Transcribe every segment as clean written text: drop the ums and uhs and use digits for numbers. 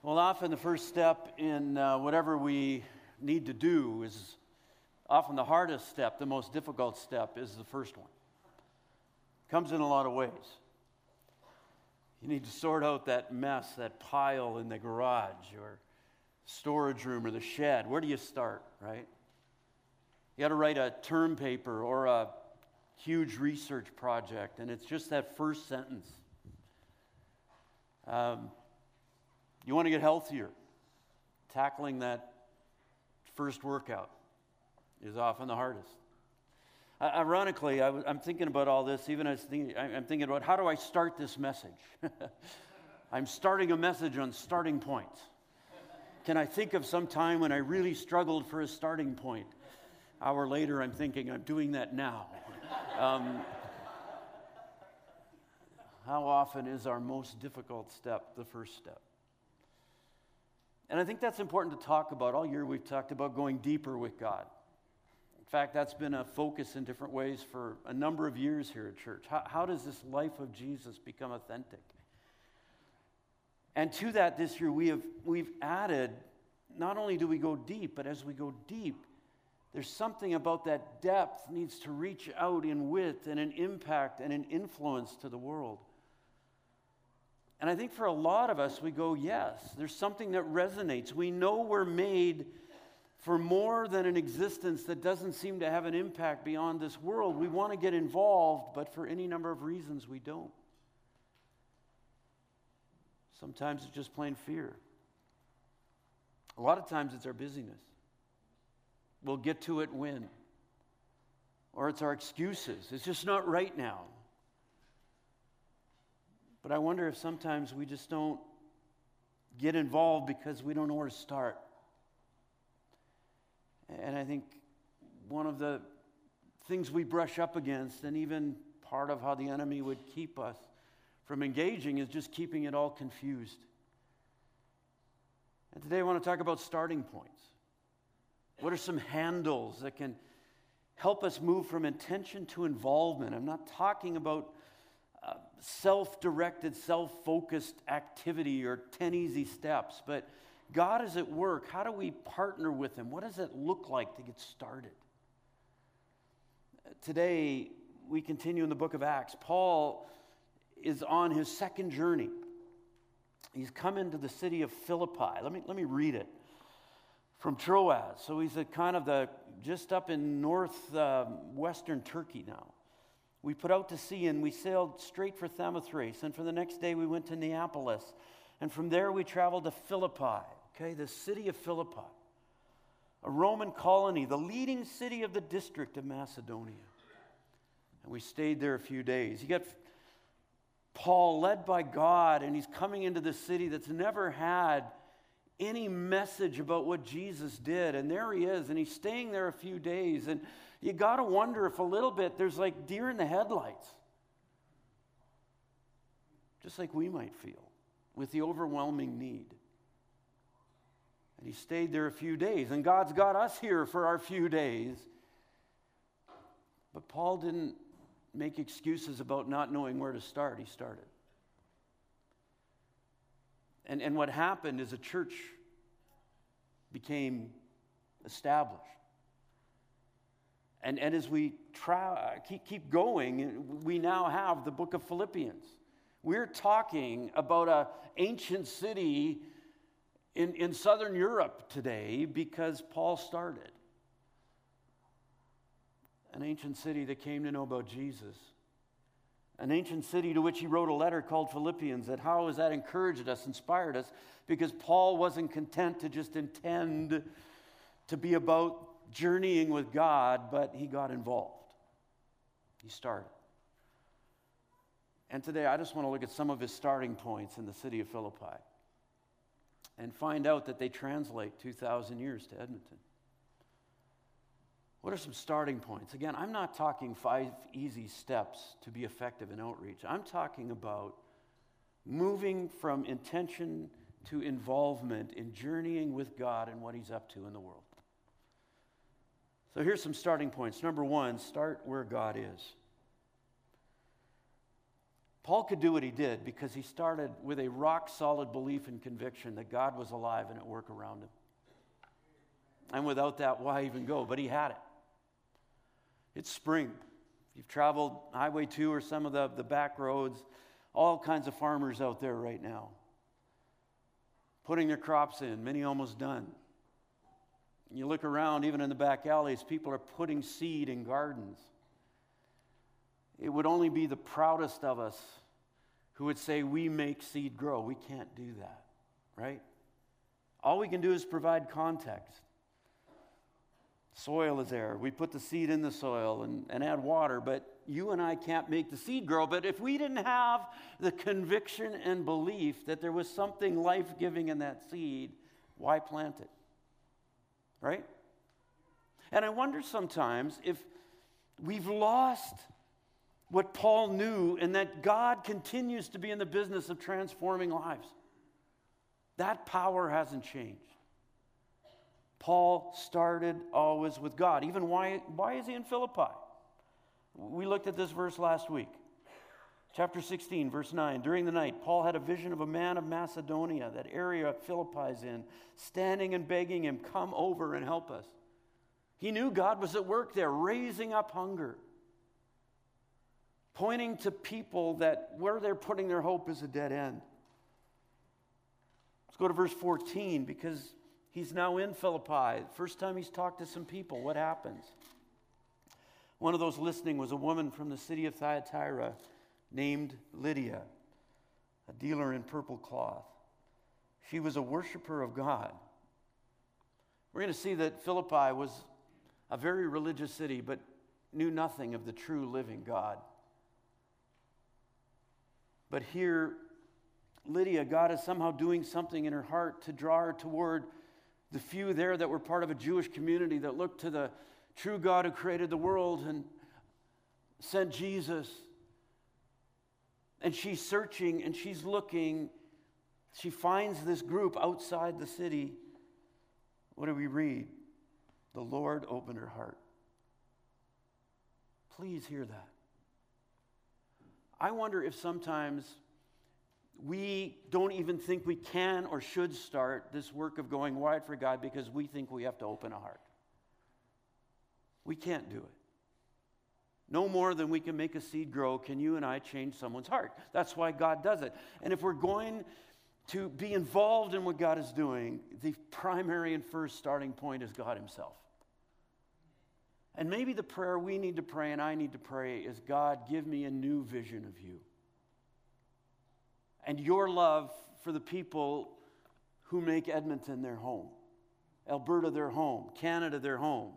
Well, often the first step in whatever we need to do is often the hardest step, the most difficult step is the first one. Comes in a lot of ways. You need to sort out that mess, that pile in the garage or storage room or the shed. Where do you start, right? You got to write a term paper or a huge research project, and it's just that first sentence. You want to get healthier. Tackling that first workout is often the hardest. Ironically, I'm thinking about all this, even as I'm thinking about how do I start this message? I'm starting a message on starting points. Can I think of some time when I really struggled for a starting point? An hour later, I'm thinking, I'm doing that now. How often is our most difficult step the first step? And I think that's important to talk about. All year we've talked about going deeper with God. In fact, that's been a focus in different ways for a number of years here at church. How does this life of Jesus become authentic? And to that this year we've added, not only do we go deep, but as we go deep, there's something about that depth needs to reach out in width and an impact and an influence to the world. And I think for a lot of us, we go, yes, there's something that resonates. We know we're made for more than an existence that doesn't seem to have an impact beyond this world. We want to get involved, but for any number of reasons, we don't. Sometimes it's just plain fear. A lot of times it's our busyness. We'll get to it when. Or it's our excuses. It's just not right now. But I wonder if sometimes we just don't get involved because we don't know where to start. And I think one of the things we brush up against, and even part of how the enemy would keep us from engaging, is just keeping it all confused. And today I want to talk about starting points. What are some handles that can help us move from intention to involvement? I'm not talking about self-directed, self-focused activity or 10 easy steps, but God is at work. How do we partner with Him? What does it look like to get started? Today, we continue in the book of Acts. Paul is on his second journey. He's come into the city of Philippi. Let me read it from Troas. So he's at kind of just up in northwestern Turkey now. We put out to sea and we sailed straight for Samothrace. And for the next day we went to Neapolis. And from there we traveled to Philippi, the city of Philippi, a Roman colony, the leading city of the district of Macedonia. And we stayed there a few days. You got Paul led by God, and he's coming into the city that's never had any message about what Jesus did. And there he is, and he's staying there a few days. And you got to wonder if a little bit there's like deer in the headlights. Just like we might feel with the overwhelming need. And he stayed there a few days. And God's got us here for our few days. But Paul didn't make excuses about not knowing where to start. He started. And what happened is a church became established. And as we keep going, we now have the book of Philippians. We're talking about an ancient city in southern Europe today because Paul started. An ancient city that came to know about Jesus. An ancient city to which he wrote a letter called Philippians. That how has that encouraged us, inspired us? Because Paul wasn't content to just intend to be about journeying with God, but he got involved. He started. And today I just want to look at some of his starting points in the city of Philippi and find out that they translate 2,000 years to Edmonton. What are some starting points? Again, I'm not talking 5 easy steps to be effective in outreach. I'm talking about moving from intention to involvement in journeying with God and what He's up to in the world. So here's some starting points. Number one, start where God is. Paul could do what he did because he started with a rock-solid belief and conviction that God was alive and at work around him. And without that, why even go? But he had it. It's spring. If you've traveled Highway 2 or some of the back roads, all kinds of farmers out there right now, putting their crops in, many almost done. You look around, even in the back alleys, people are putting seed in gardens. It would only be the proudest of us who would say we make seed grow. We can't do that, right? All we can do is provide context. Soil is there. We put the seed in the soil and add water, but you and I can't make the seed grow. But if we didn't have the conviction and belief that there was something life-giving in that seed, why plant it? Right? And I wonder sometimes if we've lost what Paul knew, and that God continues to be in the business of transforming lives. That power hasn't changed. Paul started always with God. Even why is he in Philippi? We looked at this verse last week. Chapter 16, verse 9. During the night, Paul had a vision of a man of Macedonia, that area Philippi's in, standing and begging him, come over and help us. He knew God was at work there, raising up hunger, pointing to people that where they're putting their hope is a dead end. Let's go to verse 14, because he's now in Philippi. First time he's talked to some people. What happens? One of those listening was a woman from the city of Thyatira named Lydia, a dealer in purple cloth. She was a worshiper of God. We're going to see that Philippi was a very religious city, but knew nothing of the true living God. But here, Lydia, God is somehow doing something in her heart to draw her toward the few there that were part of a Jewish community that looked to the true God who created the world and sent Jesus. And she's searching and she's looking. She finds this group outside the city. What do we read? The Lord opened her heart. Please hear that. I wonder if sometimes we don't even think we can or should start this work of going wide for God because we think we have to open a heart. We can't do it. No more than we can make a seed grow can you and I change someone's heart. That's why God does it. And if we're going to be involved in what God is doing, the primary and first starting point is God himself. And maybe the prayer we need to pray and I need to pray is, God, give me a new vision of you. And your love for the people who make Edmonton their home, Alberta their home, Canada their home.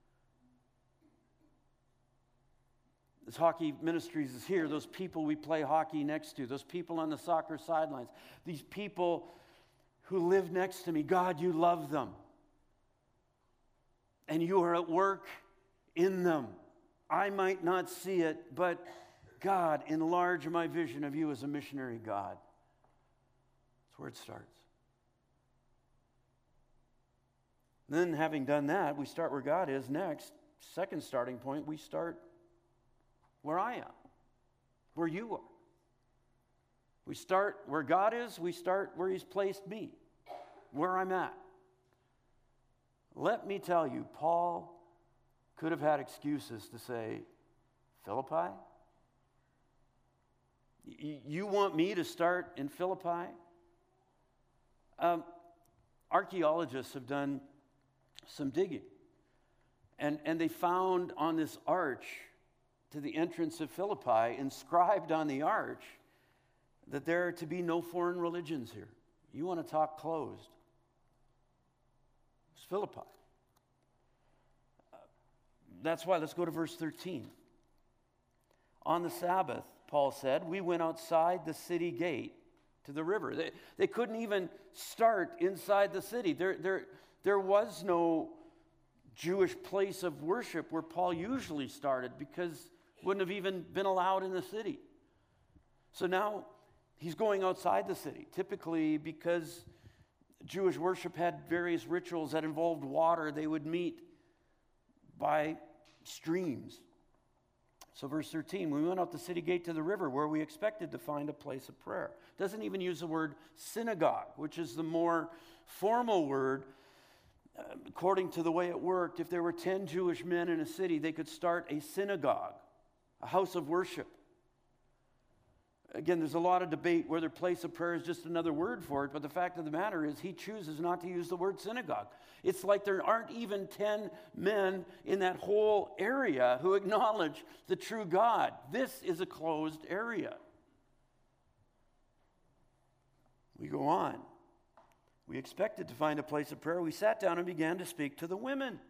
This Hockey Ministries is here. Those people we play hockey next to, those people on the soccer sidelines, these people who live next to me, God, you love them. And you are at work in them. I might not see it, but God, enlarge my vision of you as a missionary God. That's where it starts. Then, having done that, we start where God is next. Second starting point, we start where I am, where you are. We start where God is, we start where he's placed me, where I'm at. Let me tell you, Paul could have had excuses to say, Philippi? You want me to start in Philippi? Archaeologists have done some digging, and they found on this arch to the entrance of Philippi, inscribed on the arch, that there are to be no foreign religions here. You want to talk closed? It's Philippi. That's why, let's go to verse 13. On the Sabbath, Paul said, we went outside the city gate to the river. They couldn't even start inside the city. There was no Jewish place of worship where Paul usually started because wouldn't have even been allowed in the city. So now he's going outside the city, typically because Jewish worship had various rituals that involved water. They would meet by streams. So verse 13, we went out the city gate to the river where we expected to find a place of prayer. Doesn't even use the word synagogue, which is the more formal word. According to the way it worked, if there were 10 Jewish men in a city, they could start a synagogue, a house of worship. Again, there's a lot of debate whether place of prayer is just another word for it, but the fact of the matter is he chooses not to use the word synagogue. It's like there aren't even 10 men in that whole area who acknowledge the true God. This is a closed area. We go on. We expected to find a place of prayer. We sat down and began to speak to the women.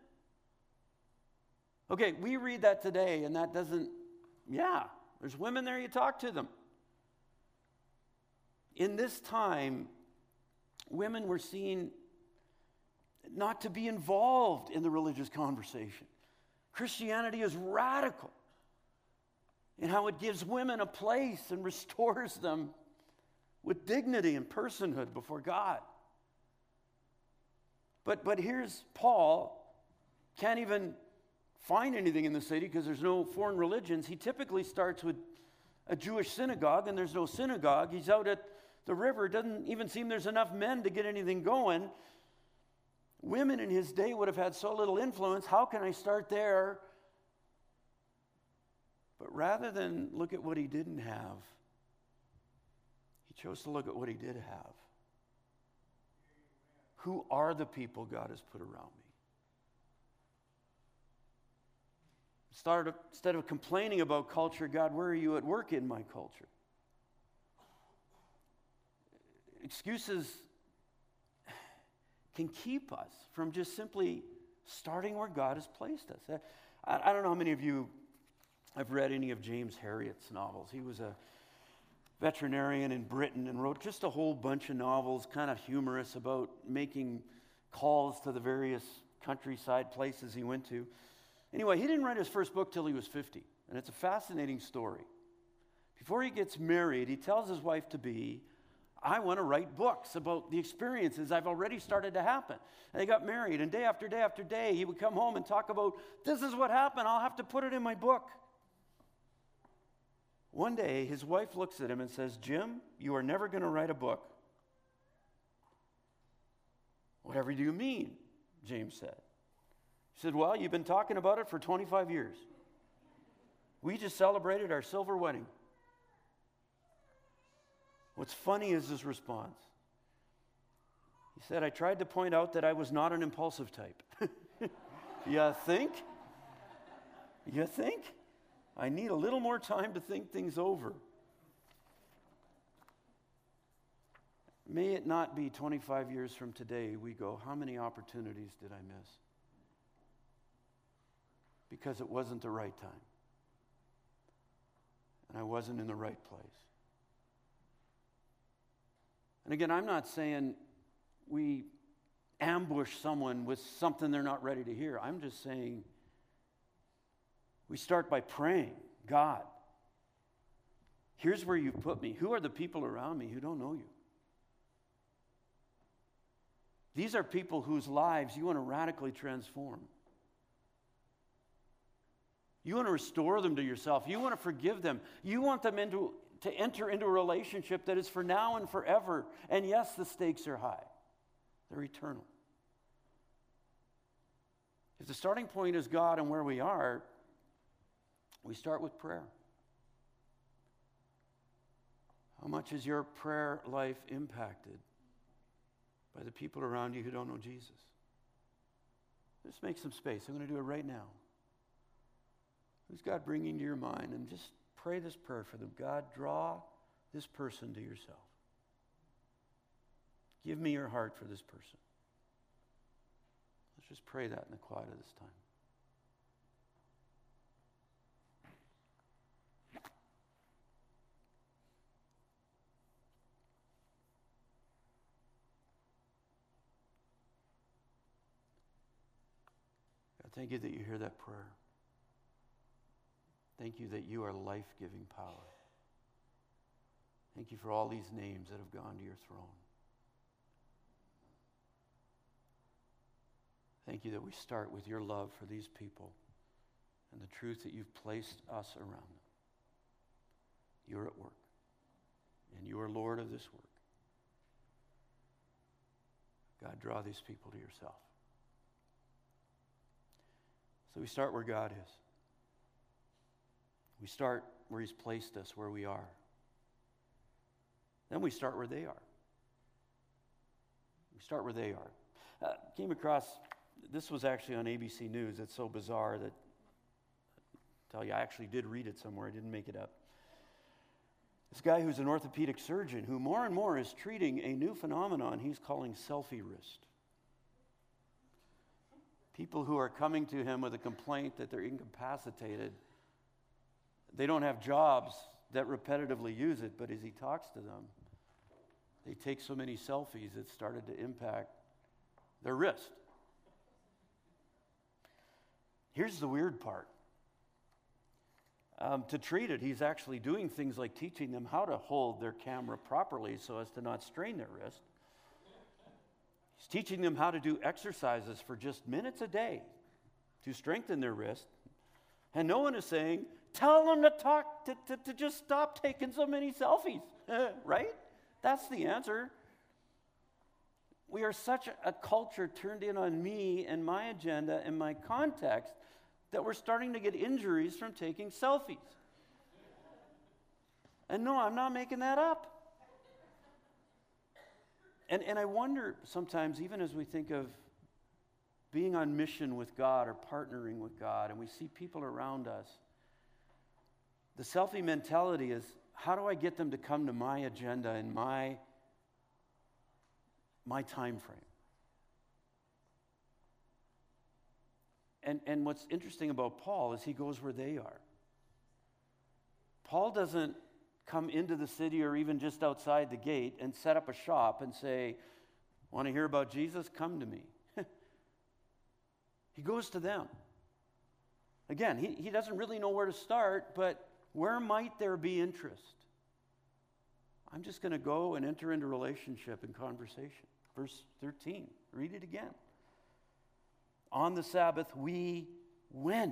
Okay, we read that today, and that doesn't, there's women there, you talk to them. In this time, women were seen not to be involved in the religious conversation. Christianity is radical in how it gives women a place and restores them with dignity and personhood before God. But here's Paul, can't even find anything in the city because there's no foreign religions. He typically starts with a Jewish synagogue, and there's no synagogue. He's out at the river. It doesn't even seem there's enough men to get anything going. Women in his day would have had so little influence. How can I start there? But rather than look at what he didn't have, he chose to look at what he did have. Who are the people God has put around me? Instead of complaining about culture, God, where are you at work in my culture? Excuses can keep us from just simply starting where God has placed us. I don't know how many of you have read any of James Herriot's novels. He was a veterinarian in Britain and wrote just a whole bunch of novels, kind of humorous, about making calls to the various countryside places he went to. Anyway, he didn't write his first book till he was 50, and it's a fascinating story. Before he gets married, he tells his wife-to-be, I want to write books about the experiences I've already started to happen. And they got married, and day after day after day, he would come home and talk about, this is what happened, I'll have to put it in my book. One day, his wife looks at him and says, Jim, you are never going to write a book. Whatever do you mean? James said. He said, well, you've been talking about it for 25 years. We just celebrated our silver wedding. What's funny is his response. He said, I tried to point out that I was not an impulsive type. You think? You think? I need a little more time to think things over. May it not be 25 years from today we go, how many opportunities did I miss? Because it wasn't the right time. And I wasn't in the right place. And again, I'm not saying we ambush someone with something they're not ready to hear. I'm just saying we start by praying, God, here's where you've put me. Who are the people around me who don't know you? These are people whose lives you want to radically transform. You want to restore them to yourself. You want to forgive them. You want them to enter into a relationship that is for now and forever. And yes, the stakes are high. They're eternal. If the starting point is God and where we are, we start with prayer. How much is your prayer life impacted by the people around you who don't know Jesus? Just make some space. I'm going to do it right now. Who's God bringing to your mind? And just pray this prayer for them. God, draw this person to yourself. Give me your heart for this person. Let's just pray that in the quiet of this time. God, thank you that you hear that prayer. Thank you that you are life-giving power. Thank you for all these names that have gone to your throne. Thank you that we start with your love for these people and the truth that you've placed us around them. You're at work, and you are Lord of this work. God, draw these people to yourself. So we start where God is. We start where he's placed us, where we are. Then we start where they are. We start where they are. Came across, this was actually on ABC News. It's so bizarre that, I tell you, I actually did read it somewhere. I didn't make it up. This guy who's an orthopedic surgeon who more and more is treating a new phenomenon he's calling selfie wrist. People who are coming to him with a complaint that they're incapacitated. They don't have jobs that repetitively use it, but as he talks to them, they take so many selfies it started to impact their wrist. Here's the weird part. To treat it, he's actually doing things like teaching them how to hold their camera properly so as to not strain their wrist. He's teaching them how to do exercises for just minutes a day to strengthen their wrist. And no one is saying, tell them to just stop taking so many selfies, right? That's the answer. We are such a culture turned in on me and my agenda and my context that we're starting to get injuries from taking selfies. And no, I'm not making that up. And I wonder sometimes, even as we think of being on mission with God or partnering with God, and we see people around us, the selfie mentality is, how do I get them to come to my agenda and my time frame? And what's interesting about Paul is he goes where they are. Paul doesn't come into the city or even just outside the gate and set up a shop and say, want to hear about Jesus? Come to me. He goes to them. Again, he doesn't really know where to start, but where might there be interest? I'm just going to go and enter into relationship and conversation. Verse 13, read it again. On the Sabbath, we went.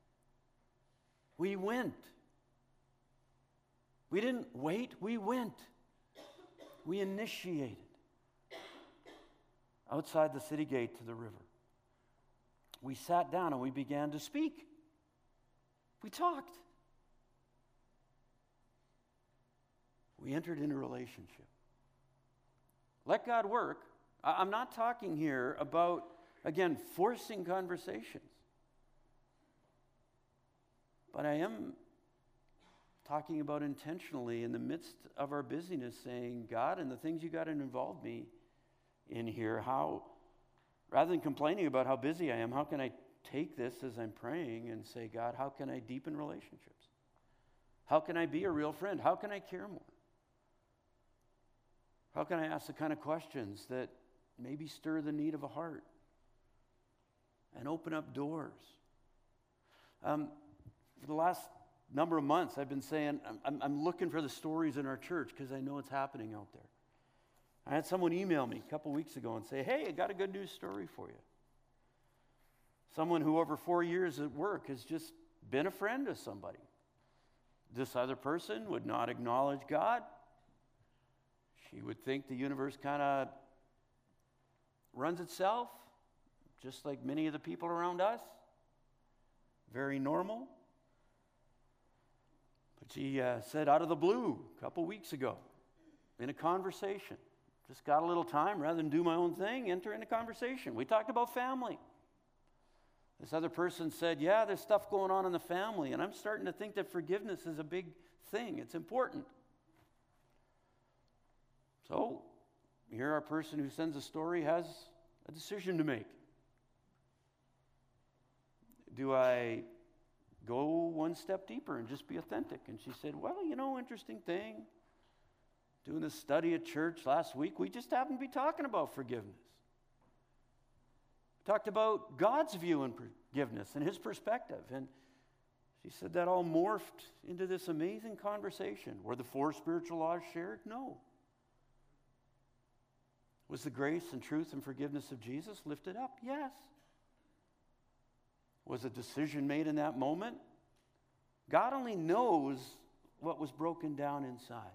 We went. We didn't wait, we went. We initiated outside the city gate to the river. We sat down and we began to speak. We talked. We entered into relationship. Let God work. I'm not talking here about, again, forcing conversations. But I am talking about intentionally in the midst of our busyness saying, God, and the things you got to involve me in here, how, rather than complaining about how busy I am, how can I take this as I'm praying and say, God, how can I deepen relationships? How can I be a real friend? How can I care more? How can I ask the kind of questions that maybe stir the need of a heart and open up doors? For the last number of months, I've been saying, I'm looking for the stories in our church because I know it's happening out there. I had someone email me a couple weeks ago and say, hey, I got a good news story for you. Someone who over 4 years at work has just been a friend to somebody. This other person would not acknowledge God. She would think the universe kind of runs itself, just like many of the people around us. Very normal. But she said out of the blue a couple weeks ago in a conversation, just got a little time, rather than do my own thing, enter in a conversation. We talked about family. This other person said, yeah, there's stuff going on in the family, and I'm starting to think that forgiveness is a big thing. It's important. So, here our person who sends a story has a decision to make. Do I go one step deeper and just be authentic? And she said, well, interesting thing. Doing this study at church last week, we just happened to be talking about forgiveness. We talked about God's view on forgiveness and his perspective. And she said that all morphed into this amazing conversation. Were the 4 spiritual laws shared? No. Was the grace and truth and forgiveness of Jesus lifted up? Yes. Was a decision made in that moment? God only knows what was broken down inside.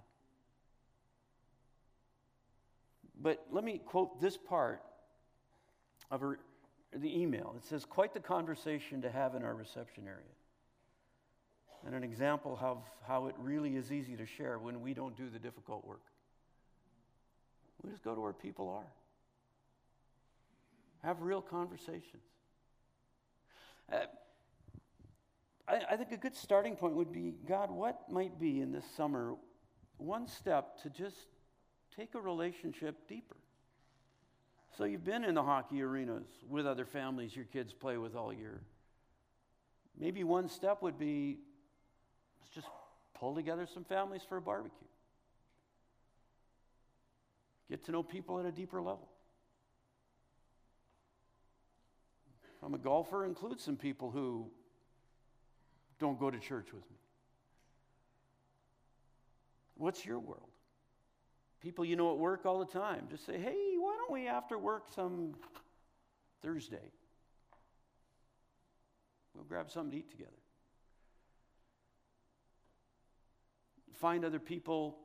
But let me quote this part of the email. It says, "Quite the conversation to have in our reception area. And an example of how it really is easy to share when we don't do the difficult work. We just go to where people are. Have real conversations." I think a good starting point would be, God, what might be in this summer one step to just take a relationship deeper? So you've been in the hockey arenas with other families your kids play with all year. Maybe one step would be, let's just pull together some families for a barbecue. Get to know people at a deeper level. If I'm a golfer, include some people who don't go to church with me. What's your world? People you know at work all the time. Just say, hey, why don't we after work some Thursday? We'll grab something to eat together. Find other people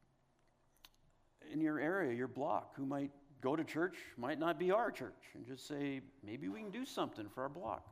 in your area, your block, who might go to church, might not be our church, and just say, maybe we can do something for our block.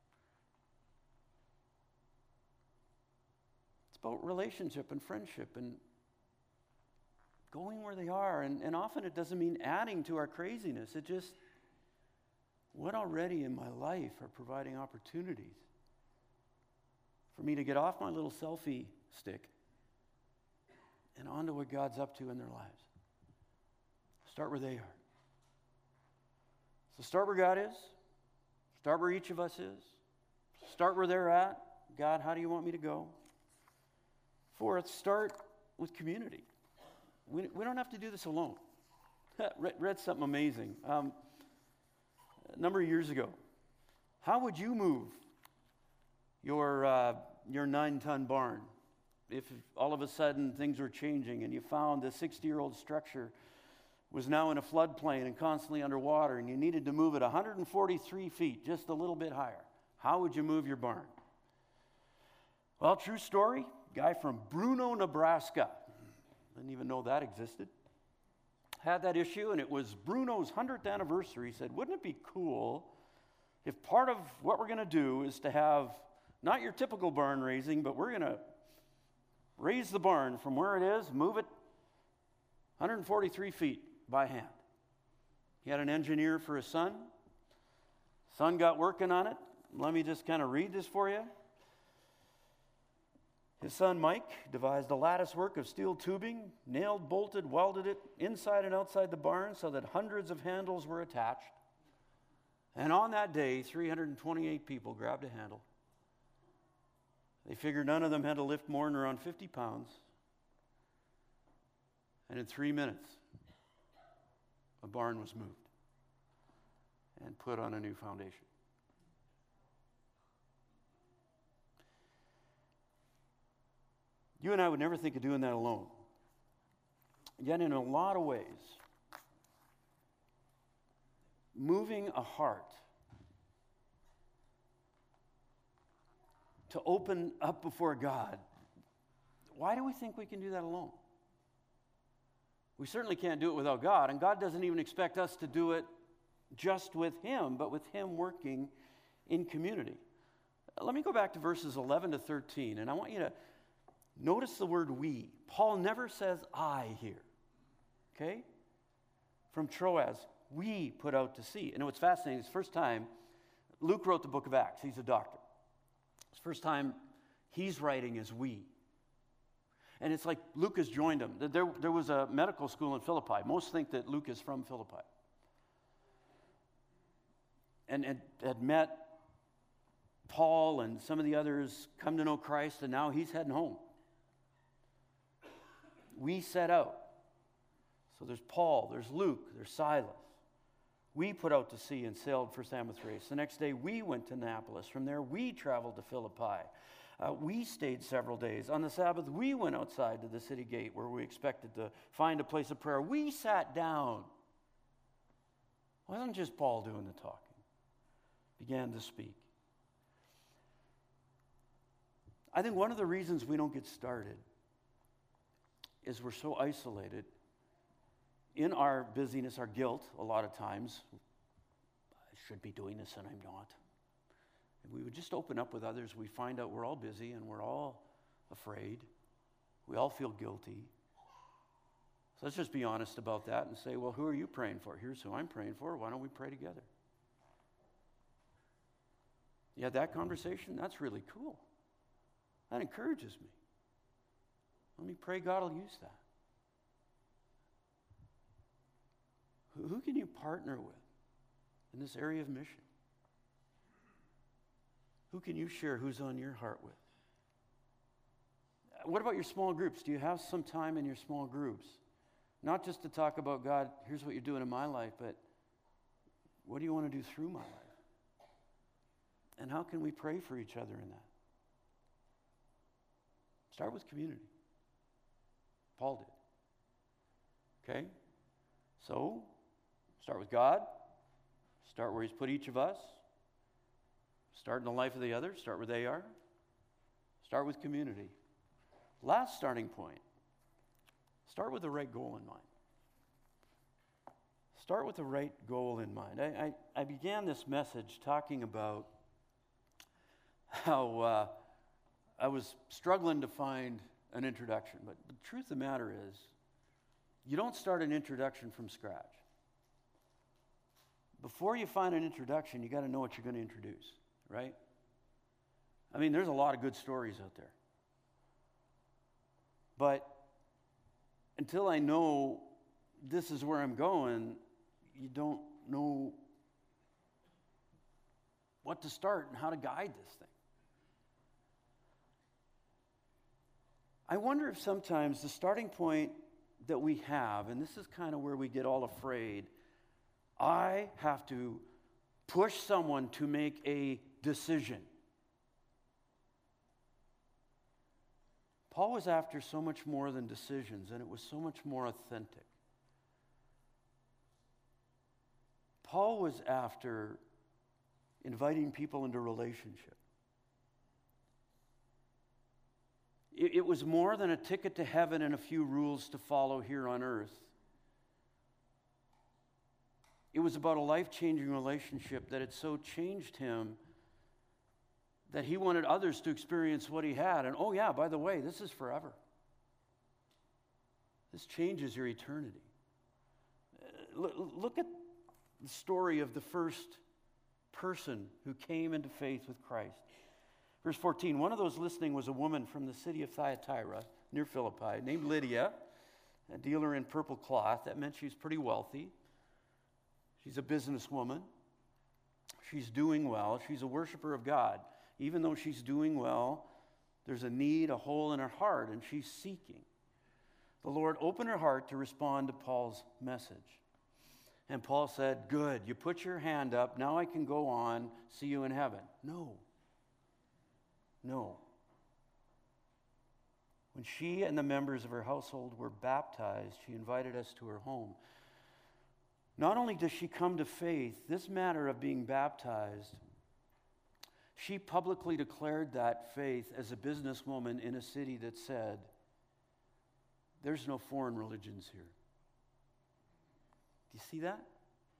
It's about relationship and friendship and going where they are. And often it doesn't mean adding to our craziness. It just, what already in my life are providing opportunities for me to get off my little selfie stick and onto what God's up to in their lives. Start where they are. So start where God is. Start where each of us is. Start where they're at. God, how do you want me to go? Fourth, start with community. We don't have to do this alone. Read something amazing. A number of years ago, how would you move your 9-ton barn if all of a sudden things were changing and you found the 60-year-old structure was now in a floodplain and constantly underwater and you needed to move it 143 feet, just a little bit higher? How would you move your barn? Well, true story, guy from Bruno, Nebraska, didn't even know that existed, had that issue, and it was Bruno's 100th anniversary. He said, wouldn't it be cool if part of what we're going to do is to have not your typical barn raising, but we're going to raise the barn from where it is, move it 143 feet by hand. He had an engineer for his son. Son got working on it. Let me just kind of read this for you. His son, Mike, devised a lattice work of steel tubing, nailed, bolted, welded it inside and outside the barn so that hundreds of handles were attached. And on that day, 328 people grabbed a handle. They figured none of them had to lift more than around 50 pounds. And in 3 minutes, a barn was moved and put on a new foundation. You and I would never think of doing that alone. Yet in a lot of ways, moving a heart to open up before God, why do we think we can do that alone? We certainly can't do it without God, and God doesn't even expect us to do it just with Him, but with Him working in community. Let me go back to verses 11 to 13, and I want you to notice the word we. Paul never says I here, okay? From Troas, we put out to sea. And what's fascinating is the first time Luke wrote the book of Acts. He's a doctor. It's the first time he's writing as we. And it's like Luke has joined him. There was a medical school in Philippi. Most think that Luke is from Philippi. And had met Paul and some of the others, come to know Christ, and now he's heading home. We set out. So there's Paul, there's Luke, there's Silas. We put out to sea and sailed for Samothrace. The next day we went to Neapolis. From there we traveled to Philippi. We stayed several days. On the Sabbath we went outside to the city gate where we expected to find a place of prayer. We sat down. It wasn't just Paul doing the talking. Began to speak. I think one of the reasons we don't get started is we're so isolated in our busyness, our guilt, a lot of times. I should be doing this and I'm not. If we would just open up with others, we find out we're all busy and we're all afraid. We all feel guilty. So let's just be honest about that and say, well, who are you praying for? Here's who I'm praying for. Why don't we pray together? You had that conversation? That's really cool. That encourages me. Let me pray God will use that. Who can you partner with in this area of mission? Who can you share who's on your heart with? What about your small groups? Do you have some time in your small groups? Not just to talk about, God, here's what you're doing in my life, but what do you want to do through my life? And how can we pray for each other in that? Start with community. Paul did. Okay? So, start with God. Start where He's put each of us. Start in the life of the other. Start where they are. Start with community. Last starting point. Start with the right goal in mind. Start with the right goal in mind. I began this message talking about how I was struggling to find an introduction. But the truth of the matter is, you don't start an introduction from scratch. Before you find an introduction, you got to know what you're going to introduce, right? I mean, there's a lot of good stories out there. But until I know this is where I'm going, you don't know what to start and how to guide this thing. I wonder if sometimes the starting point that we have, and this is kind of where we get all afraid, I have to push someone to make a decision. Paul was after so much more than decisions, and it was so much more authentic. Paul was after inviting people into relationship. It was more than a ticket to heaven and a few rules to follow here on earth. It was about a life-changing relationship that had so changed him that he wanted others to experience what he had. And oh yeah, by the way, this is forever. This changes your eternity. Look at the story of the first person who came into faith with Christ. Verse 14, one of those listening was a woman from the city of Thyatira, near Philippi, named Lydia, a dealer in purple cloth. That meant she's pretty wealthy. She's a businesswoman. She's doing well. She's a worshiper of God. Even though she's doing well, there's a need, a hole in her heart, and she's seeking. The Lord opened her heart to respond to Paul's message. And Paul said, good, you put your hand up, now I can go on, see you in heaven. No. When she and the members of her household were baptized, she invited us to her home. Not only does she come to faith, this matter of being baptized, she publicly declared that faith as a businesswoman in a city that said, there's no foreign religions here. Do you see that?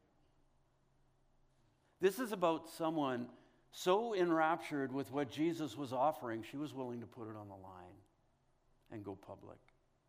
This is about someone so enraptured with what Jesus was offering, she was willing to put it on the line and go public.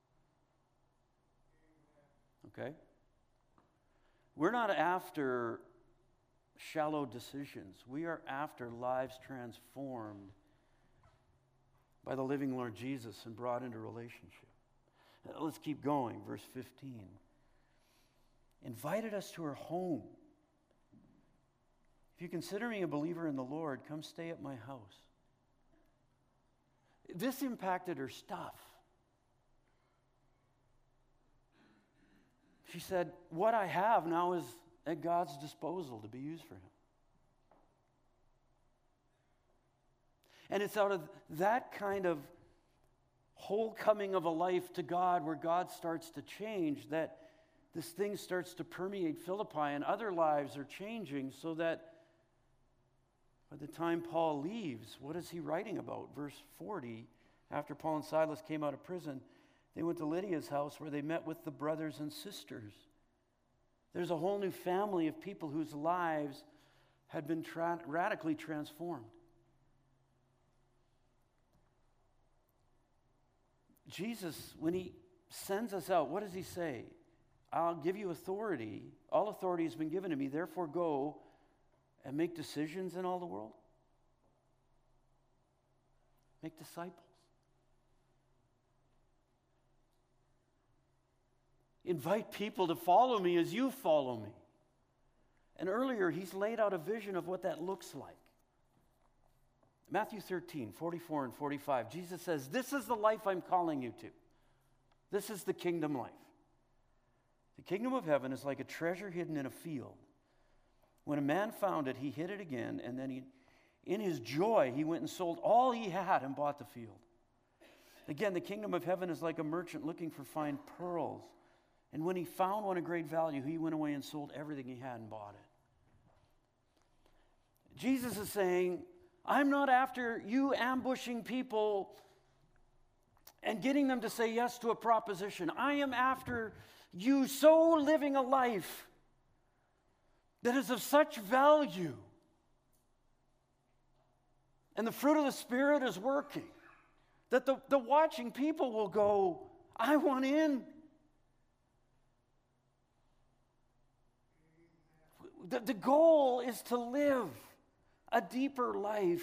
Okay? We're not after shallow decisions. We are after lives transformed by the living Lord Jesus and brought into relationship. Let's keep going. Verse 15. Invited us to her home. If you consider me a believer in the Lord, come stay at my house. This impacted her stuff. She said, what I have now is at God's disposal to be used for Him. And it's out of that kind of whole coming of a life to God where God starts to change that this thing starts to permeate Philippi and other lives are changing so that By the time Paul leaves, what is he writing about? Verse 40, after Paul and Silas came out of prison, they went to Lydia's house where they met with the brothers and sisters. There's a whole new family of people whose lives had been radically transformed. Jesus, when he sends us out, what does he say? I'll give you authority. All authority has been given to me. Therefore, go and make decisions in all the world. Make disciples. Invite people to follow me as you follow me. And earlier, he's laid out a vision of what that looks like. Matthew 13, 44 and 45, Jesus says, this is the life I'm calling you to. This is the kingdom life. The kingdom of heaven is like a treasure hidden in a field. When a man found it, he hid it again, and then in his joy, he went and sold all he had and bought the field. Again, the kingdom of heaven is like a merchant looking for fine pearls. And when he found one of great value, he went away and sold everything he had and bought it. Jesus is saying, I'm not after you ambushing people and getting them to say yes to a proposition. I am after you so living a life that is of such value. And the fruit of the Spirit is working. That the watching people will go, I want in. The goal is to live a deeper life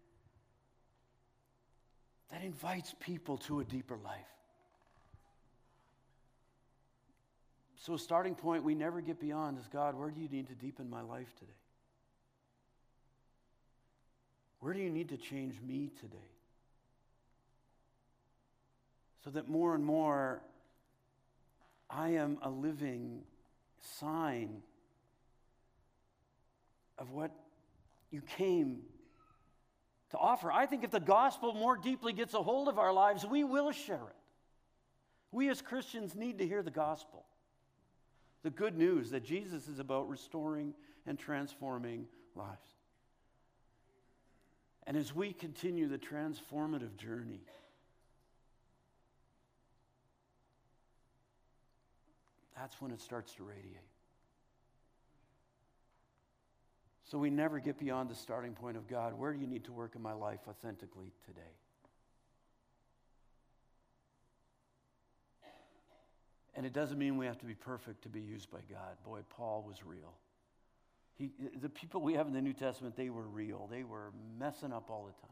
that invites people to a deeper life. So a starting point we never get beyond is, God, where do you need to deepen my life today? Where do you need to change me today? So that more and more I am a living sign of what you came to offer. I think if the gospel more deeply gets a hold of our lives, we will share it. We as Christians need to hear the gospel. The good news that Jesus is about restoring and transforming lives. And as we continue the transformative journey, that's when it starts to radiate. So we never get beyond the starting point of, God, where do you need to work in my life authentically today? And it doesn't mean we have to be perfect to be used by God. Boy, Paul was real. The people we have in the New Testament, they were real. They were messing up all the time.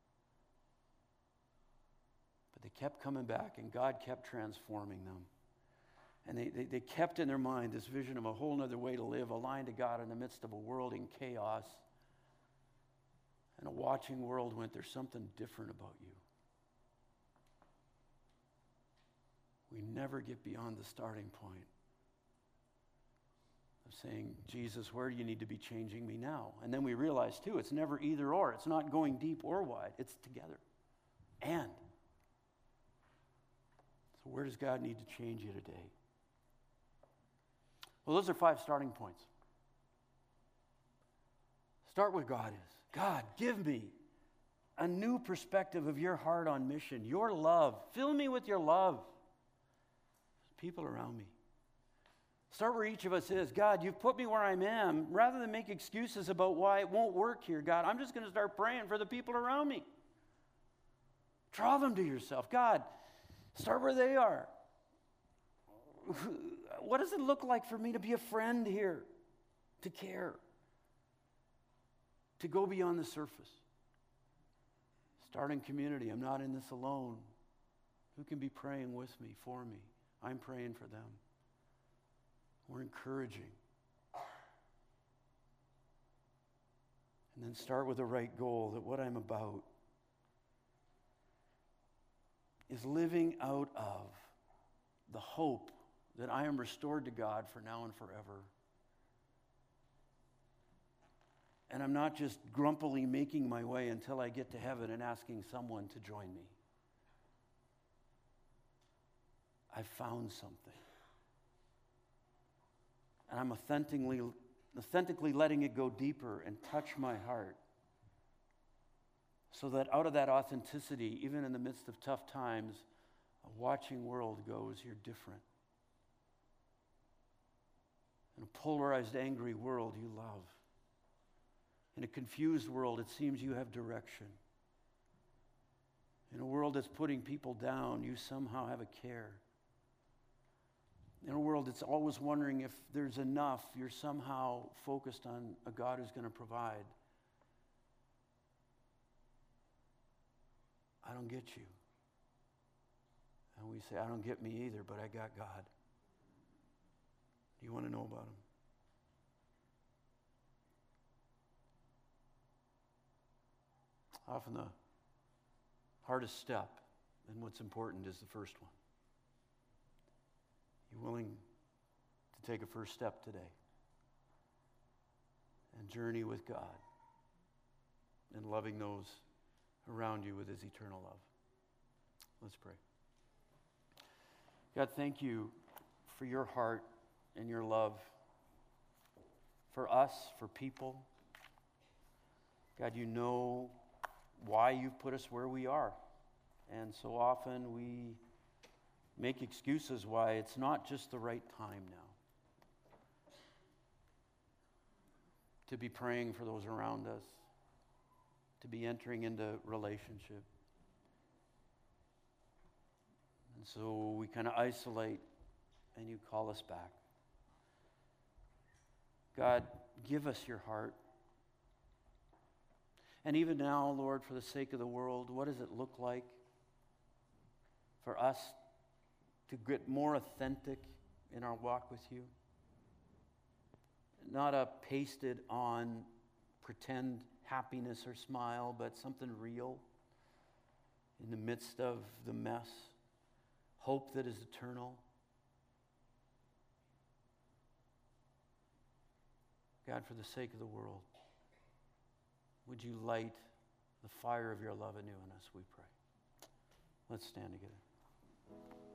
But they kept coming back, and God kept transforming them. And they kept in their mind this vision of a whole other way to live, aligned to God in the midst of a world in chaos. And a watching world went, there's something different about you. We never get beyond the starting point of saying, Jesus, where do you need to be changing me now? And then we realize, too, it's never either or. It's not going deep or wide. It's together. And. So where does God need to change you today? Well, those are 5 starting points. Start where God is. God, give me a new perspective of your heart on mission, your love. Fill me with your love. People around me. Start where each of us is. God, you've put me where I am. Rather than make excuses about why it won't work here, God, I'm just going to start praying for the people around me. Draw them to yourself. God, start where they are. What does it look like for me to be a friend here? To care. To go beyond the surface. Start in community. I'm not in this alone. Who can be praying with me, for me? I'm praying for them. We're encouraging. And then start with the right goal, that what I'm about is living out of the hope that I am restored to God for now and forever. And I'm not just grumpily making my way until I get to heaven and asking someone to join me. I found something. And I'm authentically letting it go deeper and touch my heart so that out of that authenticity, even in the midst of tough times, a watching world goes, you're different. In a polarized, angry world, you love. In a confused world, it seems you have direction. In a world that's putting people down, you somehow have a care. In a world that's always wondering if there's enough, you're somehow focused on a God who's going to provide. I don't get you. And we say, I don't get me either, but I got God. Do you want to know about him? Often the hardest step and what's important is the first one. You willing to take a first step today and journey with God and loving those around you with his eternal love? Let's pray. God, thank you for your heart and your love for us, for people. God, you know why you've put us where we are. And so often we make excuses why it's not just the right time now to be praying for those around us, to be entering into relationship. And so we kind of isolate and you call us back. God, give us your heart. And even now, Lord, for the sake of the world, what does it look like for us to get more authentic in our walk with you? Not a pasted on pretend happiness or smile, but something real in the midst of the mess. Hope that is eternal. God, for the sake of the world, would you light the fire of your love anew in us, we pray. Let's stand together.